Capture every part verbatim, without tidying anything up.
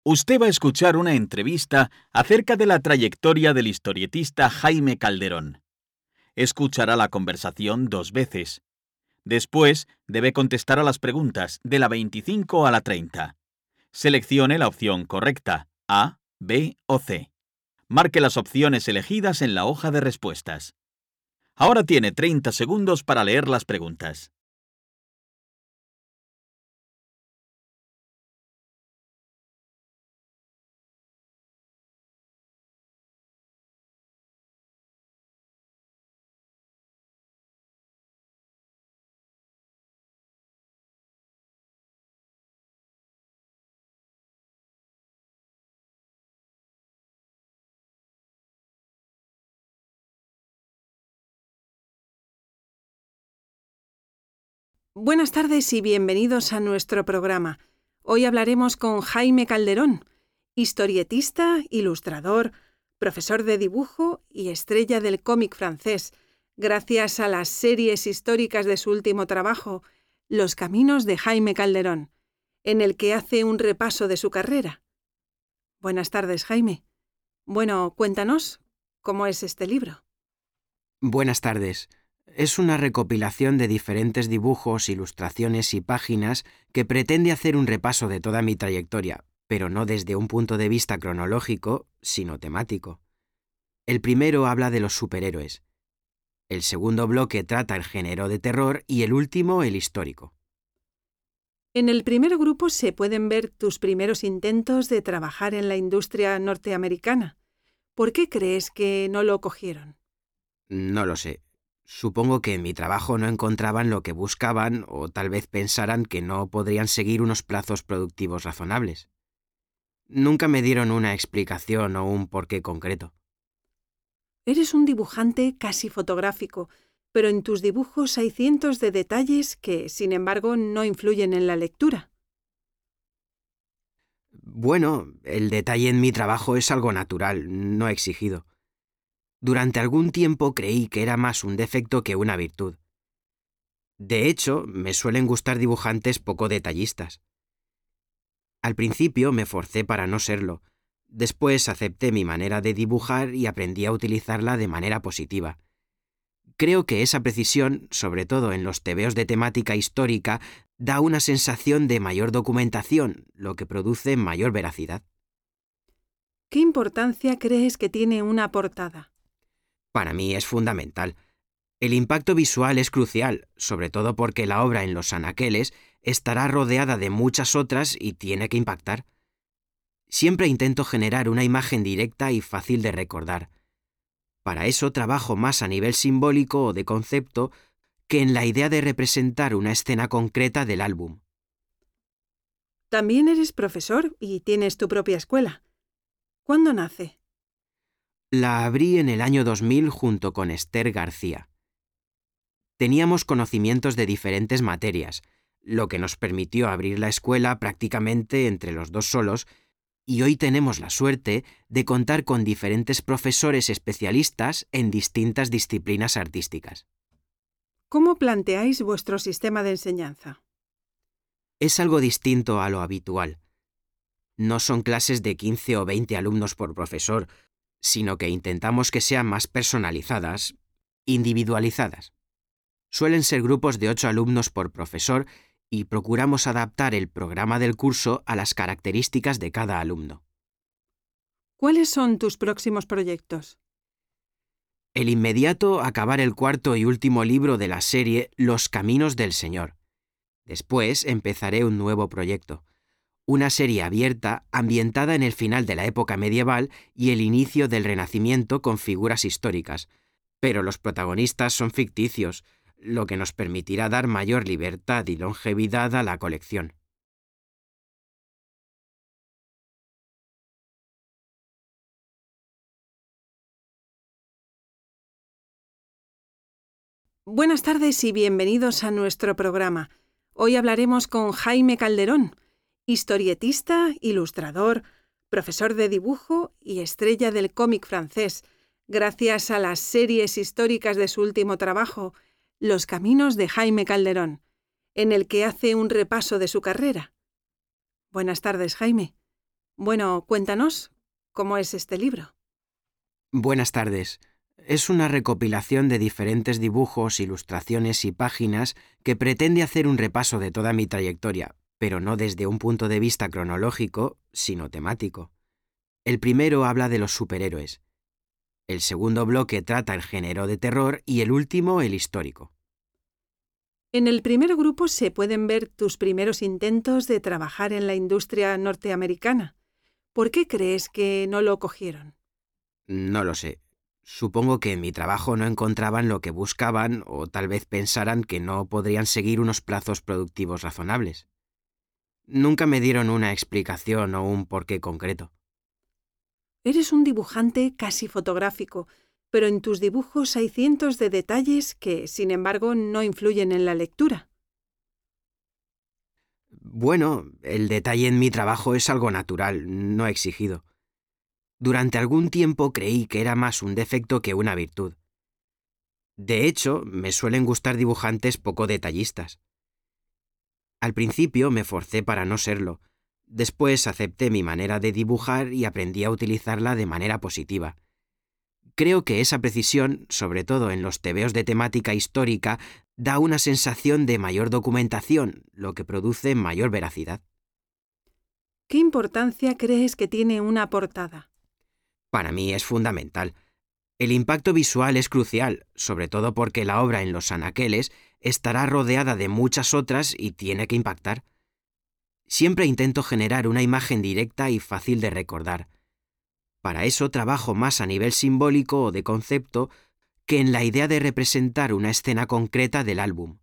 Usted va a escuchar una entrevista acerca de la trayectoria del historietista Jaime Calderón. Escuchará la conversación dos veces. Después, debe contestar a las preguntas de la veinticinco a la treinta. Seleccione la opción correcta, A, B o C. Marque las opciones elegidas en la hoja de respuestas. Ahora tiene treinta segundos para leer las preguntas. Buenas tardes y bienvenidos a nuestro programa. Hoy hablaremos con Jaime Calderón, historietista, ilustrador, profesor de dibujo y estrella del cómic francés, gracias a las series históricas de su último trabajo, Los caminos de Jaime Calderón, en el que hace un repaso de su carrera. Buenas tardes, Jaime. Bueno, cuéntanos, ¿cómo es este libro? Buenas tardes. Es una recopilación de diferentes dibujos, ilustraciones y páginas que pretende hacer un repaso de toda mi trayectoria, pero no desde un punto de vista cronológico, sino temático. El primero habla de los superhéroes. El segundo bloque trata el género de terror y el último el histórico. En el primer grupo se pueden ver tus primeros intentos de trabajar en la industria norteamericana. ¿Por qué crees que no lo cogieron? No lo sé. Supongo que en mi trabajo no encontraban lo que buscaban o tal vez pensaran que no podrían seguir unos plazos productivos razonables. Nunca me dieron una explicación o un porqué concreto. Eres un dibujante casi fotográfico, pero en tus dibujos hay cientos de detalles que, sin embargo, no influyen en la lectura. Bueno, el detalle en mi trabajo es algo natural, no exigido. Durante algún tiempo creí que era más un defecto que una virtud. De hecho, me suelen gustar dibujantes poco detallistas. Al principio me forcé para no serlo. Después acepté mi manera de dibujar y aprendí a utilizarla de manera positiva. Creo que esa precisión, sobre todo en los tebeos de temática histórica, da una sensación de mayor documentación, lo que produce mayor veracidad. ¿Qué importancia crees que tiene una portada? Para mí es fundamental. El impacto visual es crucial, sobre todo porque la obra en los anaqueles estará rodeada de muchas otras y tiene que impactar. Siempre intento generar una imagen directa y fácil de recordar. Para eso trabajo más a nivel simbólico o de concepto que en la idea de representar una escena concreta del álbum. También eres profesor y tienes tu propia escuela. ¿Cuándo nace? La abrí en el año dos mil junto con Esther García. Teníamos conocimientos de diferentes materias, lo que nos permitió abrir la escuela prácticamente entre los dos solos, y hoy tenemos la suerte de contar con diferentes profesores especialistas en distintas disciplinas artísticas. ¿Cómo planteáis vuestro sistema de enseñanza? Es algo distinto a lo habitual. No son clases de quince o veinte alumnos por profesor, sino que intentamos que sean más personalizadas, individualizadas. Suelen ser grupos de ocho alumnos por profesor y procuramos adaptar el programa del curso a las características de cada alumno. ¿Cuáles son tus próximos proyectos? El inmediato, acabar el cuarto y último libro de la serie Los caminos del Señor. Después empezaré un nuevo proyecto. Una serie abierta ambientada en el final de la época medieval y el inicio del Renacimiento con figuras históricas, pero los protagonistas son ficticios, lo que nos permitirá dar mayor libertad y longevidad a la colección. Buenas tardes y bienvenidos a nuestro programa. Hoy hablaremos con Jaime Calderón, historietista, ilustrador, profesor de dibujo y estrella del cómic francés, gracias a las series históricas de su último trabajo, Los caminos de Jaime Calderón, en el que hace un repaso de su carrera. Buenas tardes, Jaime. Bueno, cuéntanos, ¿cómo es este libro? Buenas tardes. Es una recopilación de diferentes dibujos, ilustraciones y páginas que pretende hacer un repaso de toda mi trayectoria, pero no desde un punto de vista cronológico, sino temático. El primero habla de los superhéroes. El segundo bloque trata el género de terror y el último el histórico. En el primer grupo se pueden ver tus primeros intentos de trabajar en la industria norteamericana. ¿Por qué crees que no lo cogieron? No lo sé. Supongo que en mi trabajo no encontraban lo que buscaban o tal vez pensaran que no podrían seguir unos plazos productivos razonables. Nunca me dieron una explicación o un porqué concreto. Eres un dibujante casi fotográfico, pero en tus dibujos hay cientos de detalles que, sin embargo, no influyen en la lectura. Bueno, el detalle en mi trabajo es algo natural, no exigido. Durante algún tiempo creí que era más un defecto que una virtud. De hecho, me suelen gustar dibujantes poco detallistas. Al principio me forcé para no serlo. Después acepté mi manera de dibujar y aprendí a utilizarla de manera positiva. Creo que esa precisión, sobre todo en los tebeos de temática histórica, da una sensación de mayor documentación, lo que produce mayor veracidad. ¿Qué importancia crees que tiene una portada? Para mí es fundamental. El impacto visual es crucial, sobre todo porque la obra en los anaqueles estará rodeada de muchas otras y tiene que impactar. Siempre intento generar una imagen directa y fácil de recordar. Para eso trabajo más a nivel simbólico o de concepto que en la idea de representar una escena concreta del álbum.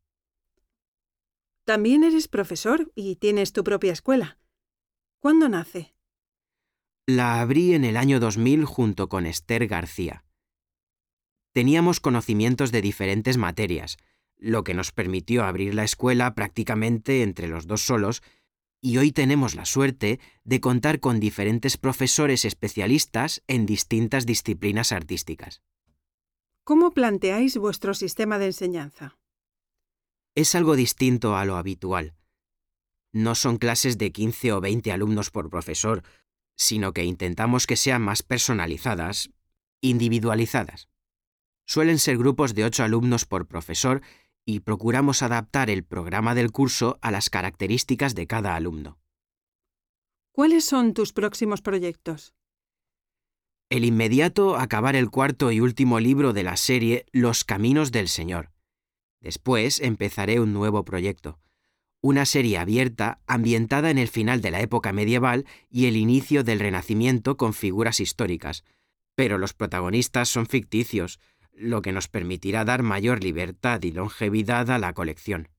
También eres profesor y tienes tu propia escuela. ¿Cuándo nace? La abrí en el año dos mil junto con Esther García. Teníamos conocimientos de diferentes materias, lo que nos permitió abrir la escuela prácticamente entre los dos solos, y hoy tenemos la suerte de contar con diferentes profesores especialistas en distintas disciplinas artísticas. ¿Cómo planteáis vuestro sistema de enseñanza? Es algo distinto a lo habitual. No son clases de quince o veinte alumnos por profesor, sino que intentamos que sean más personalizadas, individualizadas. Suelen ser grupos de ocho alumnos por profesor y procuramos adaptar el programa del curso a las características de cada alumno. ¿Cuáles son tus próximos proyectos? El inmediato, acabar el cuarto y último libro de la serie Los Caminos del Señor. Después empezaré un nuevo proyecto, una serie abierta ambientada en el final de la época medieval y el inicio del Renacimiento con figuras históricas, pero los protagonistas son ficticios, lo que nos permitirá dar mayor libertad y longevidad a la colección.